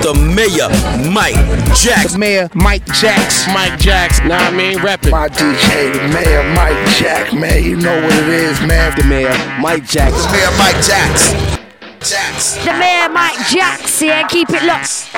the Mayor Mike Jax. The Mayor Mike Jax. Mike Jax, nah, I mean, reppin'. My DJ, the Mayor Mike Jax, man. You know what it is, man. The Mayor Mike Jax. The Mayor Mike Jax. Jax. The Mayor Mike Jax, yeah, keep it locked.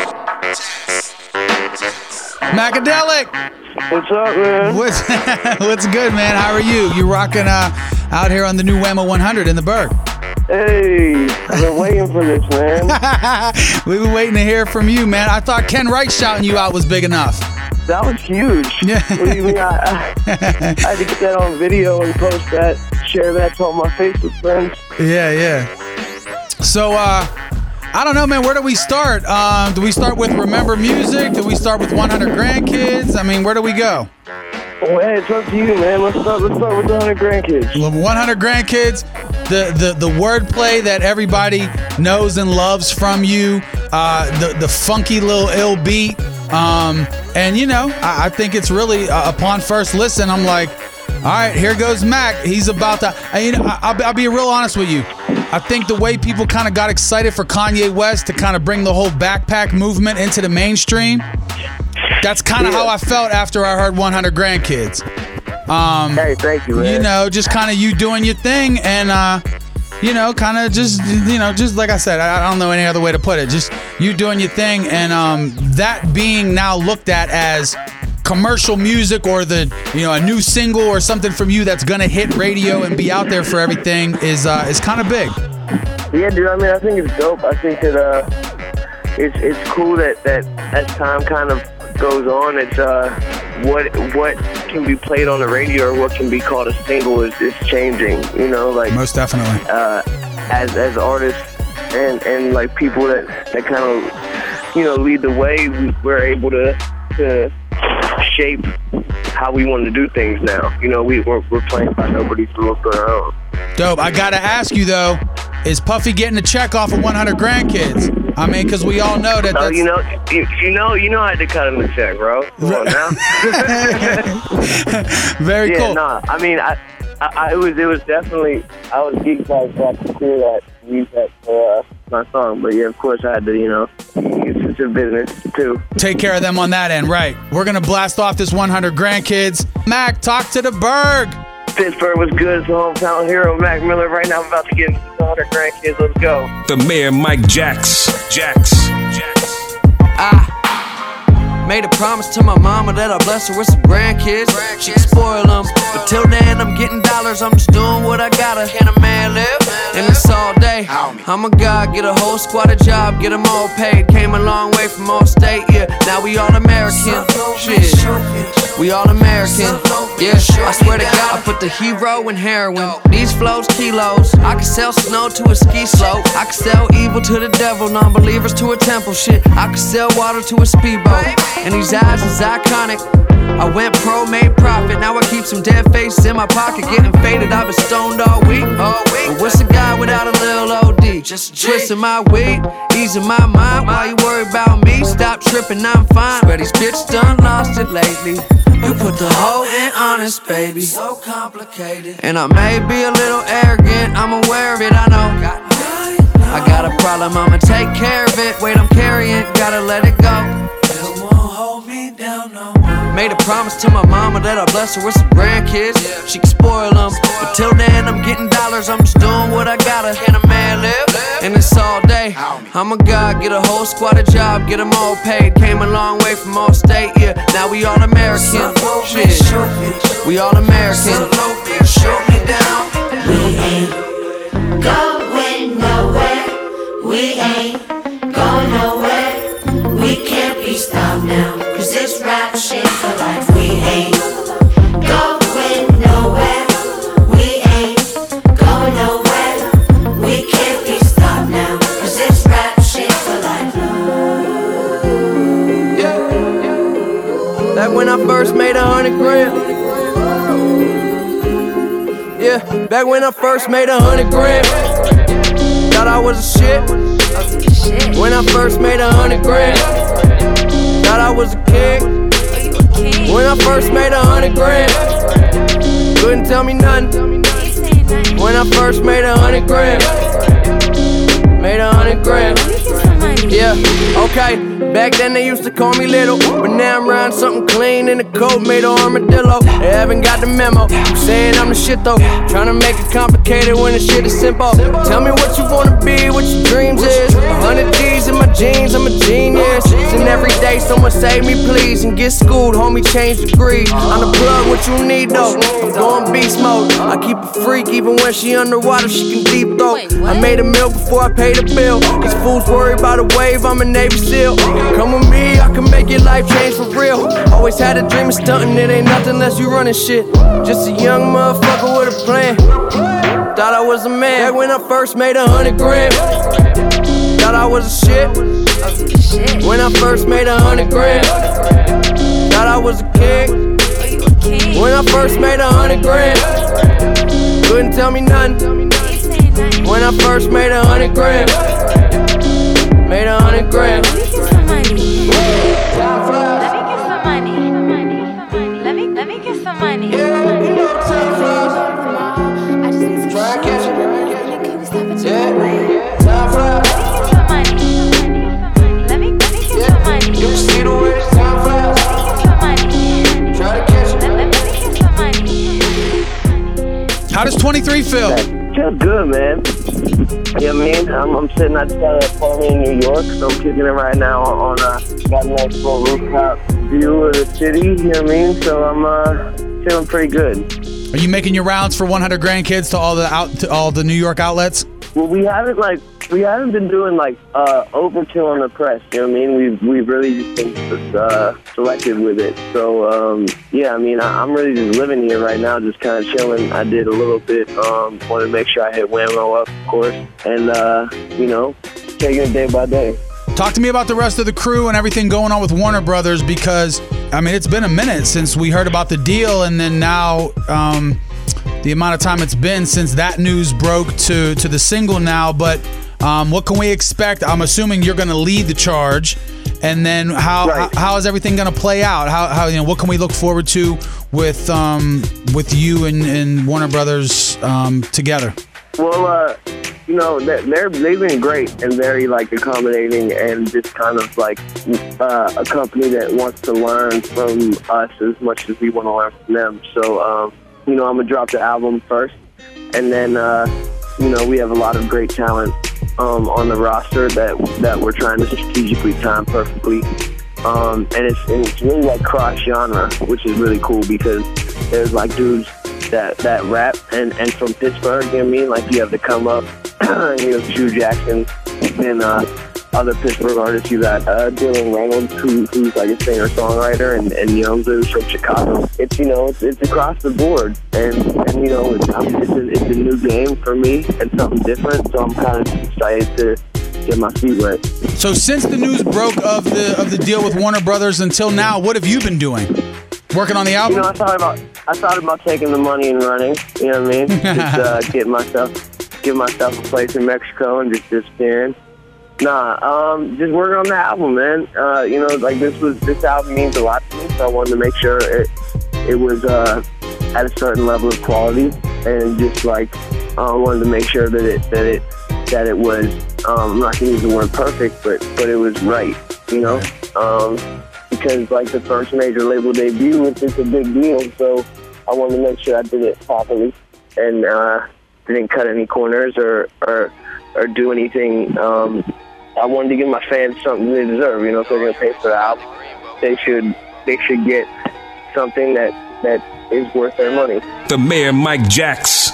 Macadelic. What's up, man? What's good, man? How are you? You rocking out here on the new Whammo 100 in the Berg. Hey, I've been waiting for this, man. We've been waiting to hear from you, man. I thought Ken Wright shouting you out was big enough. That was huge. Yeah. What do you mean? I had to get that on video and post that, share that to all my Facebook friends. Yeah. So, I don't know, man. Where do we start? Do we start with Remember Music? Do we start with 100 Grandkids? I mean, where do we go? Well, hey, it's up to you, man. Let's start with the 100 Grandkids. 100 Grandkids, the wordplay that everybody knows and loves from you, the funky little ill beat, and you know, I think it's really upon first listen, I'm like, all right, here goes Mac. He's about to. I'll be real honest with you. I think the way people kind of got excited for Kanye West to kind of bring the whole backpack movement into the mainstream, that's kind of how I felt after I heard 100 Grandkids. Hey, thank you, man. You know, just kind of you doing your thing and, you know, kind of just like I said, I don't know any other way to put it. Just you doing your thing and that being now looked at as commercial music or a new single or something from you that's gonna hit radio and be out there for everything is kind of big. Yeah, dude. I mean, I think it's dope. I think that it's cool that as time kind of goes on, it's what can be played on the radio or what can be called a single is changing. You know, like most definitely. As artists and like people that kind of lead the way, we're able to shape how we want to do things now. You know, we're playing by nobody's rules but our own. Dope. I gotta ask you though, is Puffy getting a check off of 100 Grandkids? I mean, because we all know that. Oh, you know, I had to cut him a check, bro. Come on now. Very cool. Yeah, nah. I mean, it was definitely. I was geeked out to hear that, use that for my song. But yeah, of course, I had to. It's a business too. Take care of them on that end, right? We're gonna blast off this 100 Grandkids. Mac, talk to the Berg. Pittsburgh was good. It's the hometown hero, Mac Miller. Right now, I'm about to get into the 100 Grandkids. Let's go. The Mayor Mike Jax. I made a promise to my mama that I'll bless her with some grandkids. She can spoil them, but till then I'm getting dollars. I'm just doing what I gotta. Can a man live? And it's all day. I'm a god, get a whole squad a job, get them all paid. Came a long way from all state, yeah. Now we all American. Shit, we all American. Yeah, I swear to God, I put the hero in heroin. These flows, kilos. I can sell snow to a ski slope. I can sell evil to the devil, non-believers to a temple. Shit, I can sell water to a speedboat. And these eyes is iconic. I went pro, made profit. Now I keep some dead faces in my pocket, getting faded. I've been stoned all week. But what's a guy without a little OD? Just twisting my weed, easing my mind. While you worry about me, stop tripping, I'm fine. Swear these bitches done lost it lately. You put the whole in honest, baby. So complicated. And I may be a little arrogant, I'm aware of it, I know. I got a problem, I'ma take care of it. Weight I'm carrying, gotta let it go. It won't hold me down no more. Made a promise to my mama that I'll bless her with some grandkids. She can spoil them, but till then I'm getting dollars. I'm just doing what I gotta. Can a man live? And it's all day. I'm a god, get a whole squad a job, get them all paid. Came a long way from all state, yeah. Now we all American. Shit, we all American. Shoot me down. We ain't going nowhere. We ain't going nowhere. We can't be stopped now, cause this rap shit for life. We ain't going nowhere. We ain't going nowhere. We can't be stopped now, cause this rap shit for life. Yeah. Back when I first made 100 grand. Yeah, back when I first made 100 grand. Thought I was a shit. When I first made 100 grand. Thought I was a king. When I first made 100 grand. Couldn't tell me nothing. When I first made 100 grand. Made 100 grand. Yeah, Yeah, okay. Back then they used to call me little, but now I'm riding something clean in a coat made of armadillo. They haven't got the memo. I'm saying I'm the shit though. Trying to make it complicated when the shit is simple. Tell me what you wanna be, what your dreams is. 100 G's in my jeans, I'm a genius. And every day someone save me please and get schooled, homie change degrees. I'm the plug, what you need though. I'm going beast mode. I keep a freak even when she underwater, she can deep throat. I made a meal before I paid the bill. These fools worry about a wave, I'm a Navy SEAL. Come with me, I can make your life change for real. Always had a dream of stunting, it ain't nothing unless you running shit. Just a young motherfucker with a plan. Thought I was a man back when I first made 100 grand. Thought I was a shit when I first made 100 grand. Thought I was a king when I first made 100 grand. Couldn't tell me nothing when I first made 100 grand. Made 100 grand. Let me get some money. Let me get some money. I just need some shit. Can we stop at your Let me get some money. You see the way it's time flies. Try to catch it. Let me get some money. How does 23 feel? Feels good, man. You know what I mean? I'm sitting outside of an apartment in New York, so I'm kicking it right now on got a nice little rooftop view of the city, you know what I mean? So I'm feeling pretty good. Are you making your rounds for 100 Grandkids to all the New York outlets? Well, we haven't been doing overkill on the press, you know what I mean? We've really just been selective with it. So yeah, I mean, I'm really just living here right now, just kind of chilling. I did a little bit, wanted to make sure I hit Whammo up, of course, and you know, taking it day by day. Talk to me about the rest of the crew and everything going on with Warner Brothers, because I mean, it's been a minute since we heard about the deal, and then now the amount of time it's been since that news broke to the single now. But what can we expect? I'm assuming you're going to lead the charge, and then how is everything going to play out? How you know, what can we look forward to with you and Warner Brothers together? Well, you know, they've been great and very accommodating, and just kind of a company that wants to learn from us as much as we want to learn from them. So you know, I'm gonna drop the album first, and then you know, we have a lot of great talent on the roster that we're trying to strategically time perfectly. And it's really cross genre, which is really cool, because there's dudes that rap and from Pittsburgh, you know what I mean? You have the Come Up, you have Drew Jackson, and other Pittsburgh artists. You got Dylan Reynolds, who's a singer-songwriter, and Young Blues from Chicago. It's, you know, it's across the board, and you know, it's a new game for me and something different. So I'm kind of excited to get my feet wet. So since the news broke of the deal with Warner Brothers until now, what have you been doing? Working on the album? You know, I thought about taking the money and running. You know what I mean? Just give myself a place in Mexico and just disappearing. Nah, just working on the album, man. You know, this album means a lot to me, so I wanted to make sure it was at a certain level of quality, and just I wanted to make sure that it was. I'm not gonna use the word perfect, but it was right. You know, because the first major label debut, it's a big deal. So I wanted to make sure I did it properly and didn't cut any corners or do anything. I wanted to give my fans something they deserve. You know, if they're gonna pay for the album, they should get something that is worth their money. The Mayor Mike Jacks.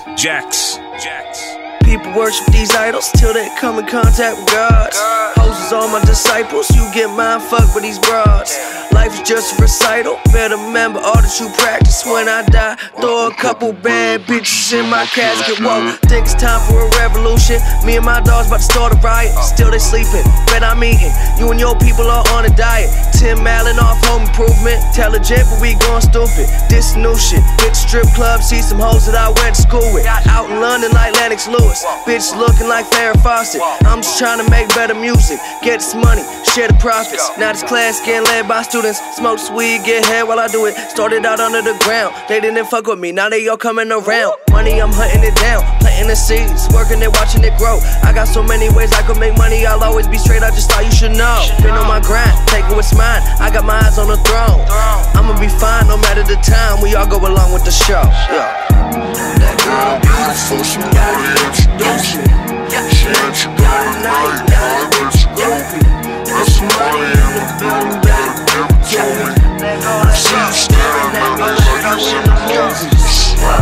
People worship these idols till they come in contact with God. Hoes is all my disciples, you get mind fucked with these broads. Life is just a recital, better remember all that you practice. When I die, throw a couple bad bitches in my casket. Whoa, think it's time for a revolution. Me and my dogs about to start a riot, still they sleeping, bet I'm eating. You and your people are on a diet. Tim Allen off home improvement, intelligent but we going stupid. This new shit, hit the strip club, see some hoes that I went to school with. Out in London like Lennox Lewis, bitch looking like Farrah Fawcett. I'm just trying to make better music, get this money, share the profits. Now this class getting led by students, smoke weed, get head while I do it. Started out under the ground, they didn't fuck with me, now they all coming around. Money, I'm hunting it down, planting planting the seeds, working it, watching it grow. I got so many ways I could make money, I'll always be straight, I just thought you should know. Been on my grind, taking what's mine, I got my eyes on the throne. I'ma be fine no matter the time, we all go along with the show. That girl beautiful, she know the introduction. She ain't you got a night, I bet you goofy. There's some money in the building, better give it to me. I see you staring at me like you in the movies.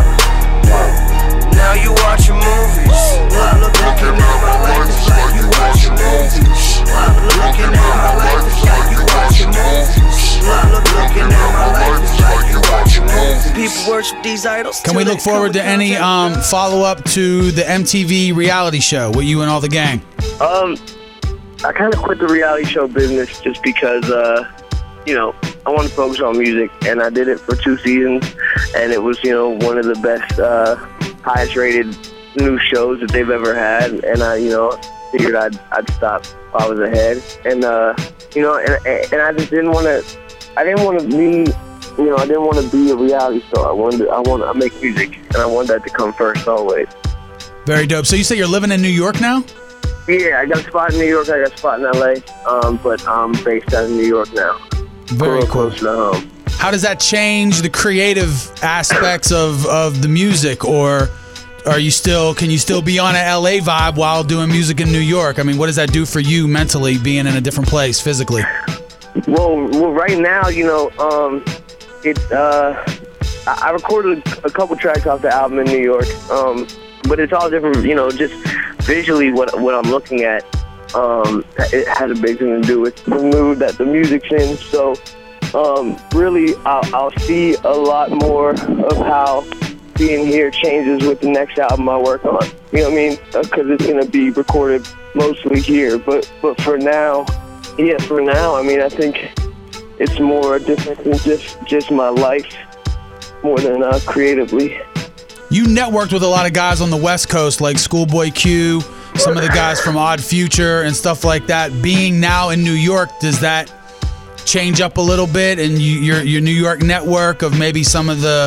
Now you watching movies. Looking at my life is like you watching movies. Looking at my life is like you watching movies. Looking at my life is like you watching movies. People worship these idols. Can we look forward to any follow-up to the MTV reality show with you and all the gang? I kind of quit the reality show business just because, I want to focus on music, and I did it for 2 seasons, and it was, one of the best, highest-rated new shows that they've ever had, and I, figured I'd stop if I was ahead, and and I just didn't want to. I didn't want to be, I didn't want to be a reality star. I make music, and I want that to come first always. Very dope. So you say you're living in New York now? Yeah, I got a spot in New York, I got a spot in LA, but I'm based out in New York now. Very cool. Close to home. How does that change the creative aspects of the music, or can you still be on an LA vibe while doing music in New York? I mean, what does that do for you mentally, being in a different place physically? Well, right now, I recorded a couple tracks off the album in New York, but it's all different, just visually what I'm looking at. It has a big thing to do with the mood that the music's in. So, really, I'll see a lot more of how being here changes with the next album I work on. You know what I mean? Because it's going to be recorded mostly here. But for now, I mean, I think it's more different than just my life, more than creatively. You networked with a lot of guys on the West Coast, like Schoolboy Q, some of the guys from Odd Future and stuff like that. Being now in New York, does that change up a little bit? And your New York network of maybe some of the,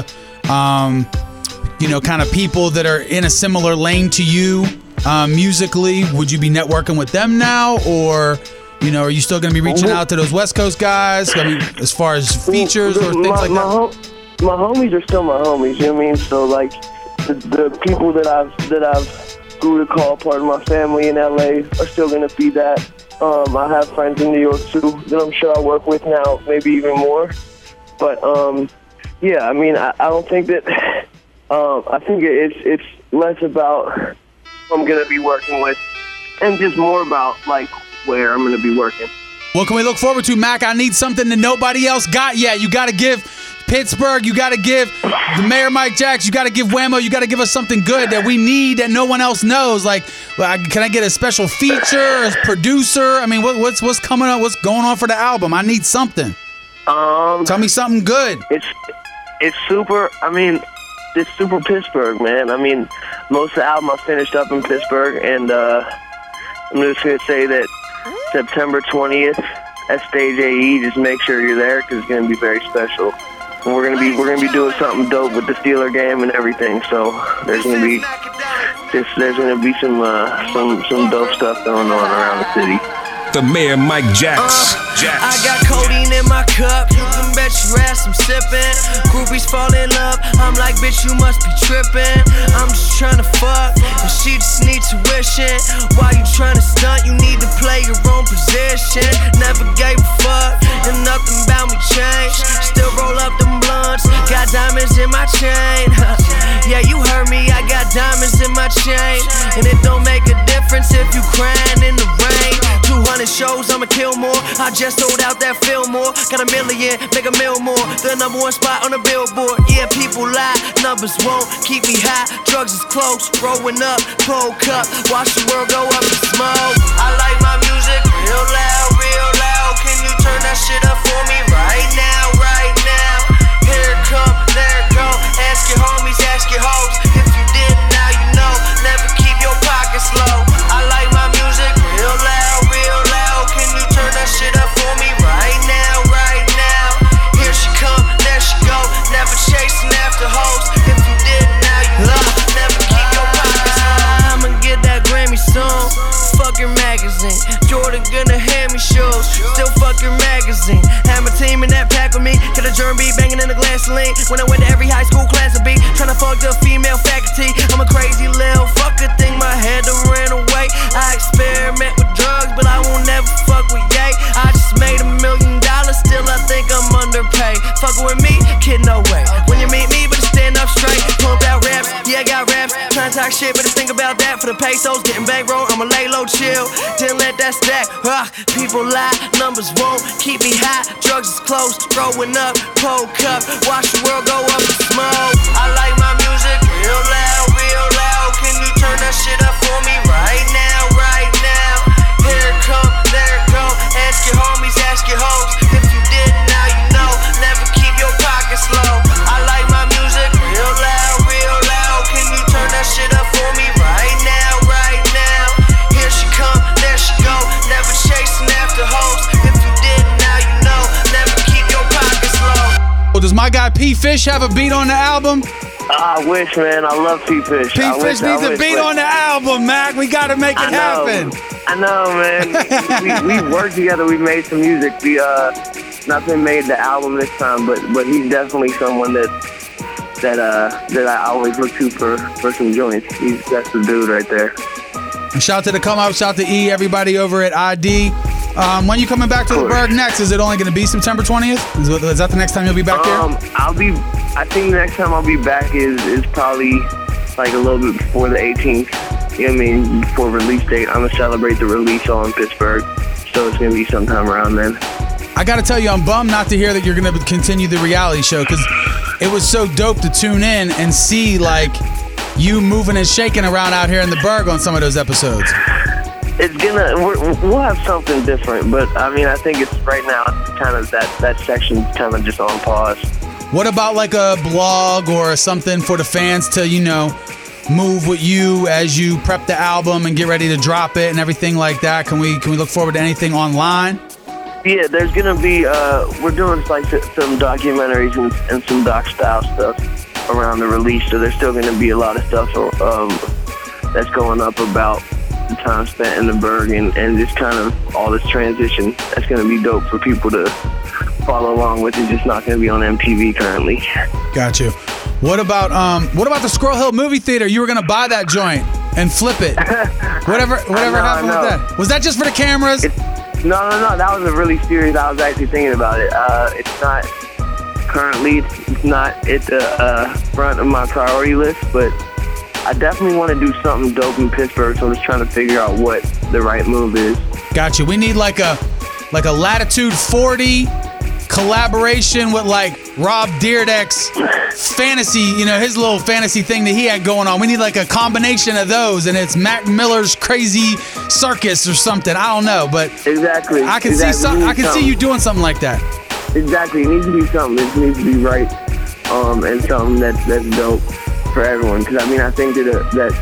kind of people that are in a similar lane to you musically, would you be networking with them now? Or, are you still going to be reaching out to those West Coast guys? I mean, as far as features or things like that? My homies are still my homies, you know what I mean? So, like, the people that I've grew to call part of my family in LA are still going to be that. I have friends in New York, too, that I'm sure I'll work with now, maybe even more. But, I mean, I don't think that... I think it's less about who I'm going to be working with and just more about, like, where I'm going to be working. What can we look forward to, Mac? I need something that nobody else got yet. You got to give Pittsburgh, you got to give the Mayor Mike Jacks, you got to give Whammo, you got to give us something good that we need that no one else knows. Like, can I get a special feature, a producer? I mean, what's coming up? What's going on for the album? I need something. Tell me something good. It's super. I mean, it's super Pittsburgh, man. I mean, most of the album I finished up in Pittsburgh, and I'm just gonna say that September 20th at Stage AE. Just make sure you're there because it's gonna be very special. And we're gonna be doing something dope with the Steeler game and everything. So there's gonna be some dope stuff going on around the city. The Mayor Mike Jacks. I got codeine in my cup. You can bet your ass I'm sipping. Groupies fall in love. I'm like, bitch, you must be tripping. I'm just trying to fuck, and she just need tuition. Why you trying to stunt? You need to play your own position. Never gave a fuck, and nothing about me changed. Still roll up them blunts. Got diamonds in my chain. Yeah, you heard me. I got diamonds in my chain, and it don't make a difference if you crying in the rain. 200 shows, I'ma kill more. I just sold out that Fillmore. Got $1 million, make $1 million more. The #1 spot on the billboard. Yeah, people lie, numbers won't keep me high. Drugs is close, growing up, cold cup. Watch the world go up in smoke. I like my music real loud, real loud. Can you turn that shit up for me right now, right now? Here it come, there it go. Ask your homies, ask your hoes. If you didn't, now you know. Never keep your pockets low. I like my music real loud, real loud. Can you turn that shit up for me right now, right now? Here she come, there she go. Never chasing after hoes. If you didn't, now you know. Never keep your pockets low. magazine. Had my team in that pack with me. Get a germ beat banging in the gasoline. When I went to every high school class to be trying to fuck the female faculty. I'm a crazy little fucker, think my head done ran away. I experiment with drugs, but I won't never fuck with Ye. I just made $1 million, still I think I'm underpaid. Fucking with me, kid, no way. When you meet me, better stand up straight. Pump out raps, yeah, I got raps. Trying to talk shit, better think about that. For the pesos, getting bankroll, I'ma lay low, chill. Didn't let that stack. People lie, numbers won't keep me high. Drugs is close, throwing up, cold cup. Watch the world go up in smoke. I like my music real loud, real loud. Can you turn that shit up for me right now, right now? Here it come, there it go. Ask your homies, ask your hoes. If you didn't, now you know. Never keep your pockets low. I like my music real loud, real loud. Can you turn that shit up for me right now, right now? Here she come, there she go. Never chasing after hoes. If you didn't, now you know. Never keep your pockets low. Well, does my guy P Fish have a beat on the album? I wish, man. I love P Fish. P Fish needs a beat on the album, Mac. We gotta make it happen. I know, man. we worked together. We made some music. We nothing made the album this time, but he's definitely someone that I always look to for some joints. That's the dude right there. And shout out to the Come Up, shout out to E, everybody over at ID. When you coming back to the Berg next? Is it only going to be September 20th? Is that the next time you'll be back there? I think the next time I'll be back is probably like a little bit before the 18th. You know what I mean? Before release date. I'm going to celebrate the release on Pittsburgh. So it's going to be sometime around then. I got to tell you, I'm bummed not to hear that you're going to continue the reality show, because it was so dope to tune in and see like you moving and shaking around out here in the Berg on some of those episodes. We'll have something different, but I mean, I think it's right now kind of that section's kind of just on pause. What about like a blog or something for the fans to, move with you as you prep the album and get ready to drop it and everything like that? Can we look forward to anything online? Yeah, there's gonna be we're doing like some documentaries and some doc style stuff around the release, so there's still gonna be a lot of stuff that's going up about the time spent in the Berg and just kind of all this transition. That's going to be dope for people to follow along with. It's just not going to be on MTV currently. Got you. What about the Squirrel Hill movie theater? You were going to buy that joint and flip it. Whatever happened with that? Was that just for the cameras? No. That was a really serious. I was actually thinking about it. It's not currently. It's not at the front of my priority list, but I definitely want to do something dope in Pittsburgh, so I'm just trying to figure out what the right move is. Gotcha. We need like a Latitude 40 collaboration with like Rob Dyrdek's fantasy, his little fantasy thing that he had going on. We need like a combination of those, and it's Mac Miller's Crazy Circus or something. I don't know, but exactly. I can see you doing something like that. Exactly. It needs to be something. It needs to be right, and something that's dope for everyone, because I mean, I think that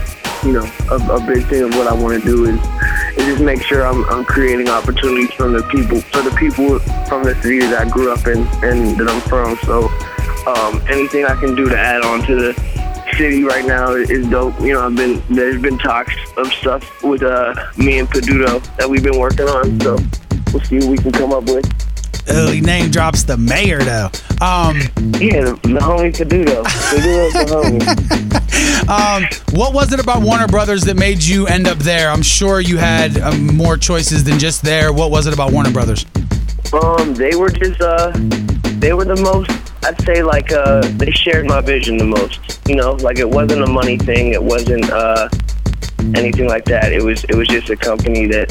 a big thing of what I want to do is just make sure I'm creating opportunities for the people from the city that I grew up in and that I'm from. So anything I can do to add on to the city right now is dope. There's been talks of stuff with me and Peduto that we've been working on. So we'll see what we can come up with. Oh, he name drops the mayor though. Yeah, the homie Peduto. Peduto's the homie. What was it about Warner Brothers that made you end up there? I'm sure you had more choices than just there. What was it about Warner Brothers? They were just they were the most. I'd say like they shared my vision the most. Like it wasn't a money thing. It wasn't anything like that. It was just a company that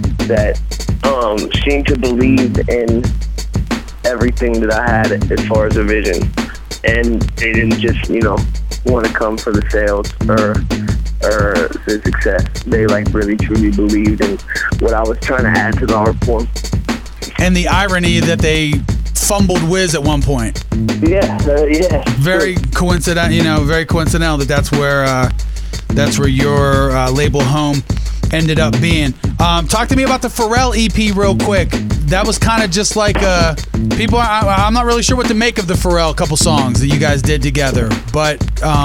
seemed to believe in everything that I had as far as a vision, and they didn't just want to come for the sales or the success. They like really truly believed in what I was trying to add to the art form. And the irony that they fumbled Wiz at one point. Yeah. Very coincidental. Very coincidental that's where your label home ended up being. Talk to me about the Pharrell EP real quick. That was kind of just like people. I'm not really sure what to make of the Pharrell couple songs that you guys did together, but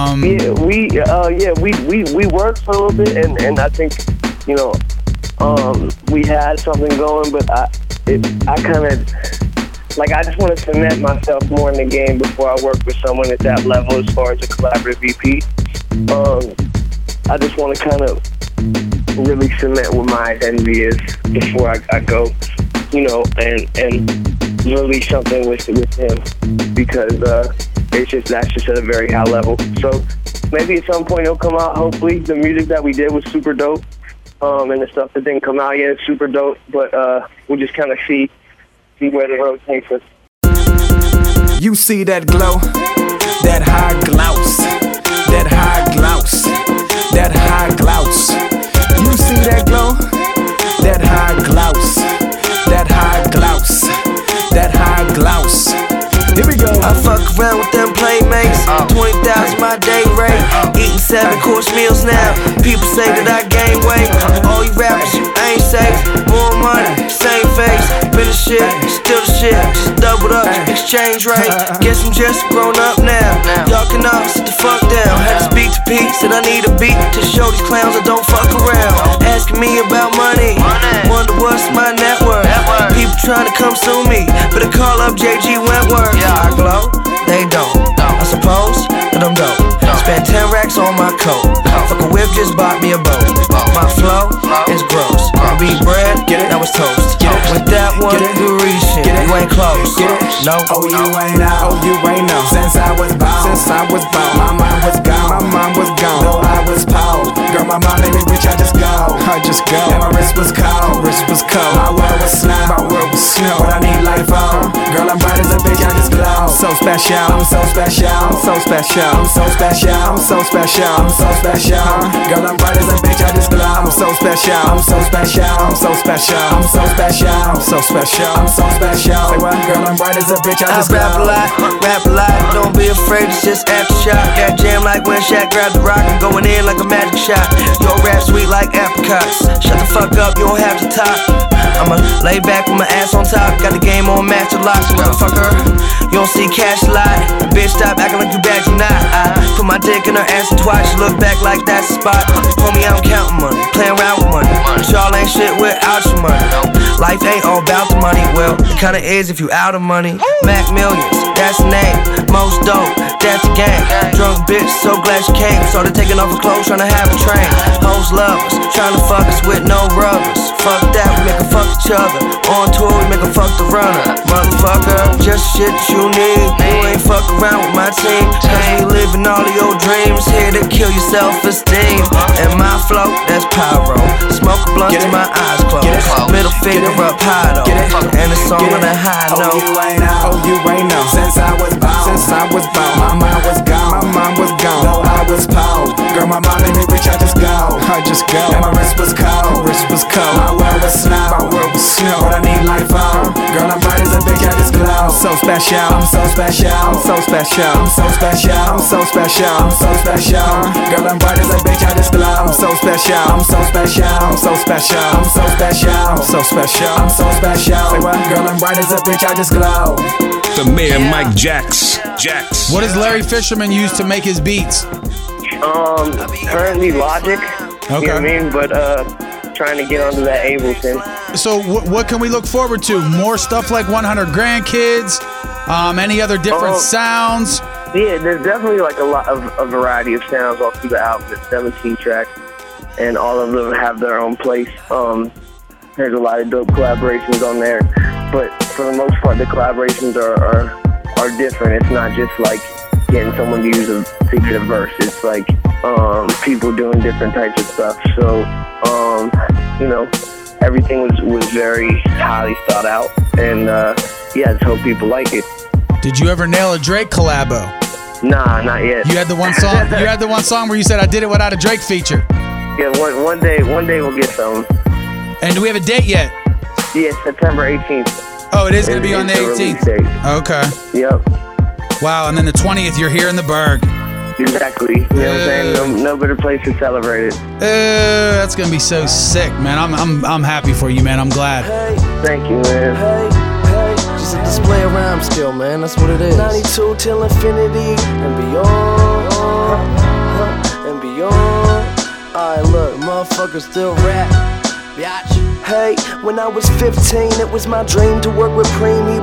we worked for a little bit, and I think we had something going, but I kind of like I just want to cement myself more in the game before I work with someone at that level as far as a collaborative EP. I just want to kind of really cement what my identity is before I go, you know, and release something with him, because that's just at a very high level. So maybe at some point it'll come out. Hopefully, the music that we did was super dope, and the stuff that didn't come out yet is super dope. But we'll just kind of see where the road takes us. You see that glow, that high glouse, that high glouse, that high glouse. You see that glow, that high glouse, that high glouse, that high glouse. Here we go. I fuck around with them playmates. 20,000 my day rate. Eating 7-course meals now. People say that I gain weight. All you rappers, you ain't safe. More money, same face. Been the shit, still the shit. Just doubled up, exchange rate. Guess I'm just grown up now. Y'all can all sit the fuck down. Had to speak to Pete, said I need a beat to show these clowns I don't fuck around. Asking me about money, wonder what's my net worth. People trying to come sue me, better call up JG Wentworth. I glow, they don't. I suppose that I'm dope. Spent 10 racks on my coat. Fuck a whip, just bought me a boat. My flow is gross. Beat bread, now it's toast. With that one, you reach it. You ain't close. No. Oh, you ain't out. Oh, you ain't know. Since I was born. My mind was gone. Though I was poor. Girl, my mom made me rich. I just go. And my wrist was cold. My world was snow. But I need life on. Girl, I'm bright as a bitch. I just glow. So special. I'm so special. Girl, I'm bright as a bitch. I just glow. I'm so special. Say what? Girl, I'm bright as a bitch. I just rap a lot. Don't be afraid. It's just aftershock. Got jam like when Shaq grabbed the rock. I'm going in like a magic shot. Your rap sweet like apricots. Shut the fuck up. You don't have to talk. I'ma lay back with my ass on top. Got the game on master locks, motherfucker. You don't see cash a lot. Bitch, stop acting like you bad, you not. I put my dick in her ass twice. She look back like that's the spot. Homie, I'm counting money, playing around with money. But y'all ain't shit without your money. Life ain't all about the money. Well, it kinda is if you out of money. Mac Millions, that's the name. Most dope, that's the game. Drunk bitch, so glad she came. Started taking off her clothes, trying to have a train. Hoes love us, trying to fuck us with no rubbers. Fuck that, we make her fuck each other. On tour, we make her fuck the runner. Motherfucker, just shit that you need. You ain't fuck around with my team. Cause we living all of your dreams. Here to kill your self-esteem. And my flow, that's pyro. Smoke a blunt till my eyes closed. Middle finger up high though. And it's on a high note. Oh, you ain't know. Since I was born. My mind was gone. Though I was poor. Girl, my mom made me rich. I just go. And my wrist was cold. My world was snow. But I need life on. Girl, I'm bright as a bitch. I just glow. So special. I'm so special. Girl, I'm bright as a bitch. I just glow. I'm so special. Say what? Girl, I'm bright as a bitch. I just glow. The Mayor Mike Jacks. What does Larry Fisherman use to make his beats? Currently Logic. Okay. You know what I mean? But trying to get onto that Ableton. So what can we look forward to? More stuff like 100 Grandkids? Any other different sounds? Yeah, there's definitely like a variety of sounds all through the album. It's 17 tracks, and all of them have their own place. There's a lot of dope collaborations on there, but for the most part, the collaborations are different. It's not just like getting someone to use to get a verse. It's like people doing different types of stuff. So you know, everything was very highly thought out, and yeah, I just hope people like it. Did you ever nail a Drake collabo? Nah, not yet. You had the one song. You had the one song where you said, "I did it without a Drake feature." Yeah, one day we'll get some. And do we have a date yet? Yeah, September 18th. Oh, it is going to be on the 18th. Okay. Yep. Wow, and then the 20th, you're here in the Berg. Exactly. You know what I'm saying? No better place to celebrate it. That's going to be so sick, man. I'm happy for you, man. I'm glad. Thank you, man. Hey, just a display of rhyme skill, man. That's what it is. 92 till infinity and beyond. And beyond. Alright, look, motherfuckers still rap. Biatch. Hey, when I was 15, it was my dream to work with Preem. He believed it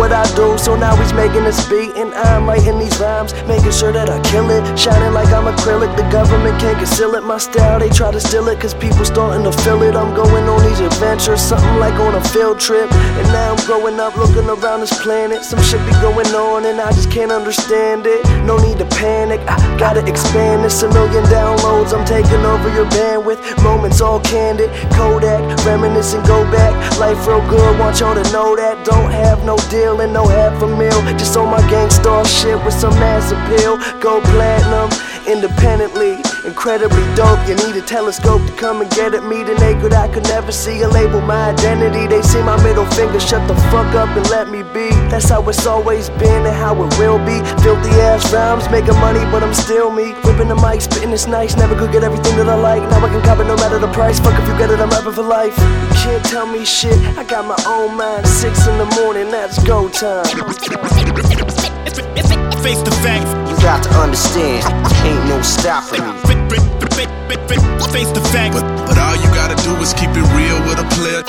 what I do, so now he's making this beat and I'm writing these rhymes, making sure that I kill it, shining like I'm acrylic. The government can't conceal it, my style, they try to steal it, cause people starting to feel it. I'm going on these adventures, something like on a field trip, and now I'm growing up looking around this planet. Some shit be going on and I just can't understand it. No need to panic, I gotta expand this. 1 million downloads, I'm taking over your bandwidth. Moments all candid, Kodak, reminisce and go back. Life real good, want y'all to know that. Don't have no deal and no half a meal, just on my gangstar shit with some mass appeal. Go platinum, independently, incredibly dope. You need a telescope to come and get at me. The naked I could never see and label my identity. They see my middle finger, shut the fuck up and let me be. That's how it's always been and how it will be. Filthy ass rhymes, making money but I'm still me. Ripping the mic, spitting it's nice. Never could get everything that I like. Now I can cop it no matter the price. Fuck if you get it, I'm rapping for life. You can't tell me shit, I got my own mind. 6 in the morning, that's go time. Face the facts. You got to understand, ain't no stopping me. Face the facts. But all you gotta do is keep it real with a player.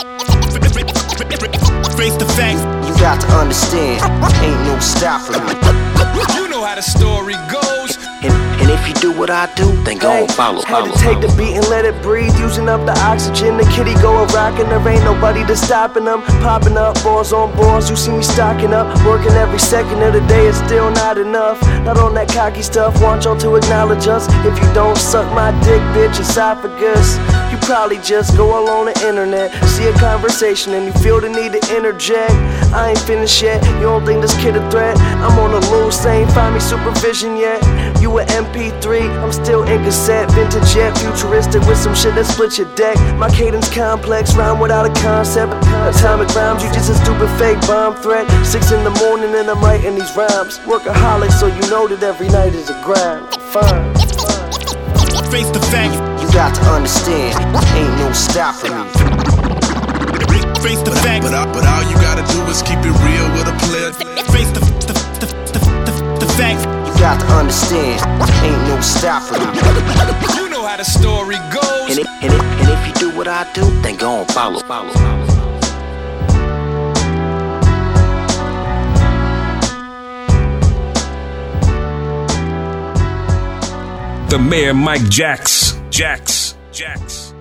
Face the facts. You got to understand, ain't no stopping me. You know how the story goes. And if you do what I do, then go and follow. Had to take the beat and let it breathe, using up the oxygen. The kitty go a rockin', there ain't nobody to stopping them. Popping up, bars on bars, you see me stocking up. Working every second of the day, it's still not enough. Not on that cocky stuff, want y'all to acknowledge us. If you don't suck my dick, bitch, esophagus. You probably just go all on the internet, see a conversation and you feel the need to interject. I ain't finished yet, you don't think this kid a threat? I'm on a loose, ain't find me supervision yet. You a MP3, I'm still in cassette. Vintage yet, futuristic with some shit that split your deck. My cadence complex, rhyme without a concept. Atomic rhymes, you just a stupid fake bomb threat. 6 in the morning and I'm writing these rhymes. Workaholic, so you know that every night is a grind. Fine. Face the facts. You got to understand, ain't no stopping me. Face the facts. But all you gotta do is keep it real with a player. Face the facts. You got to understand, ain't no stopping me. You know how the story goes. And if you do what I do, then go and follow. The Mayor Mike Jacks.